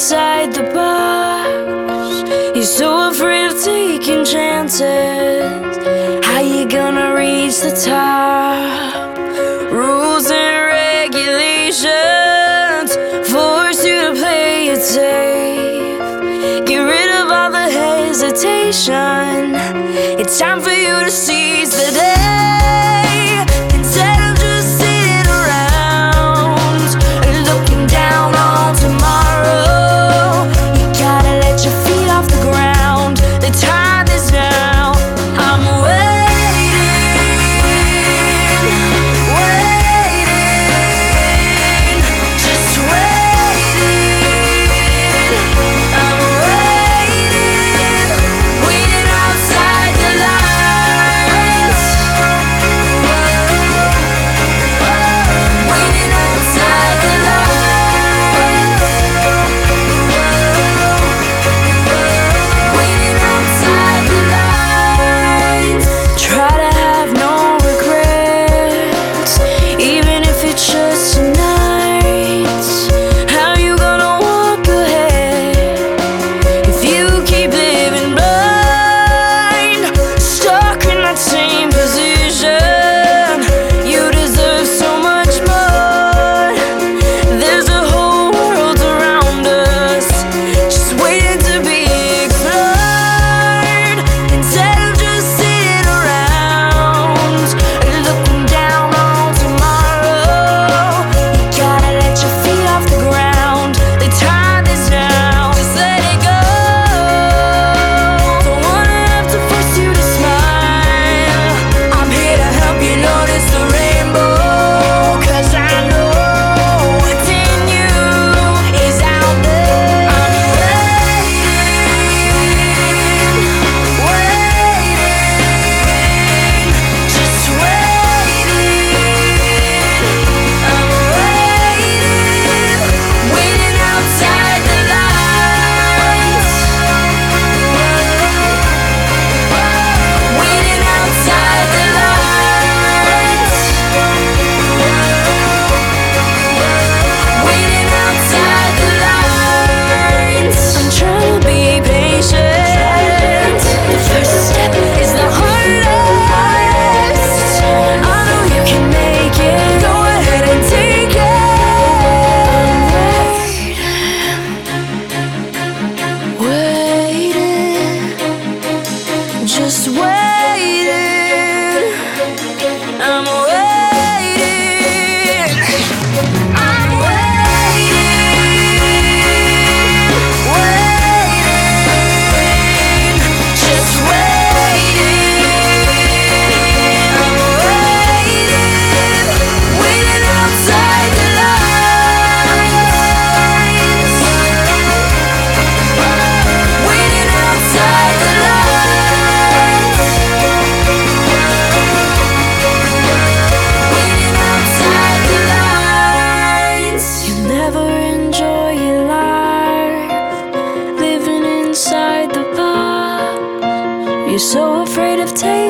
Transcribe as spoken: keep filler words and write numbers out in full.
outside the box. You're so afraid of taking chances. How you gonna reach the top? Rules and regulations force you to play it safe. Get rid of all the hesitation. It's time for you to seize the day. Instead of just sitting around looking down on tomorrow, you gotta let your feet off the ground. The time is now. I'm waiting, waiting, just waiting. I'm waiting, waiting outside the lines. Waiting outside the lines. Waiting outside the lines. Try to have no regrets, even if it's just tonight. How you gonna walk ahead if you keep living blind? Stuck in that same position. You deserve so much more. There's a whole world around us, just waiting to be explored. Instead of just sitting around looking down on tomorrow, you gotta let your feet off the ground. The time is now. Just let it go. Don't wanna have to force you to smile. I'm here to help you notice the rainbow, 'cause I know what's in you is out there. I'm waiting, waiting, just waiting. I'm waiting, waiting outside the lines. Waiting outside the lines. Waiting outside the lines. I'm trying to be patient. The first step is the hardest. I know you can make it. Go ahead and take it. Waiting, just waiting. I'm waiting. I'm waiting, waiting, just waiting. I'm waiting, waiting outside the lines. Waiting outside the lines. Waiting outside the lines. You never enjoy your life, living inside the box. You're so afraid of taking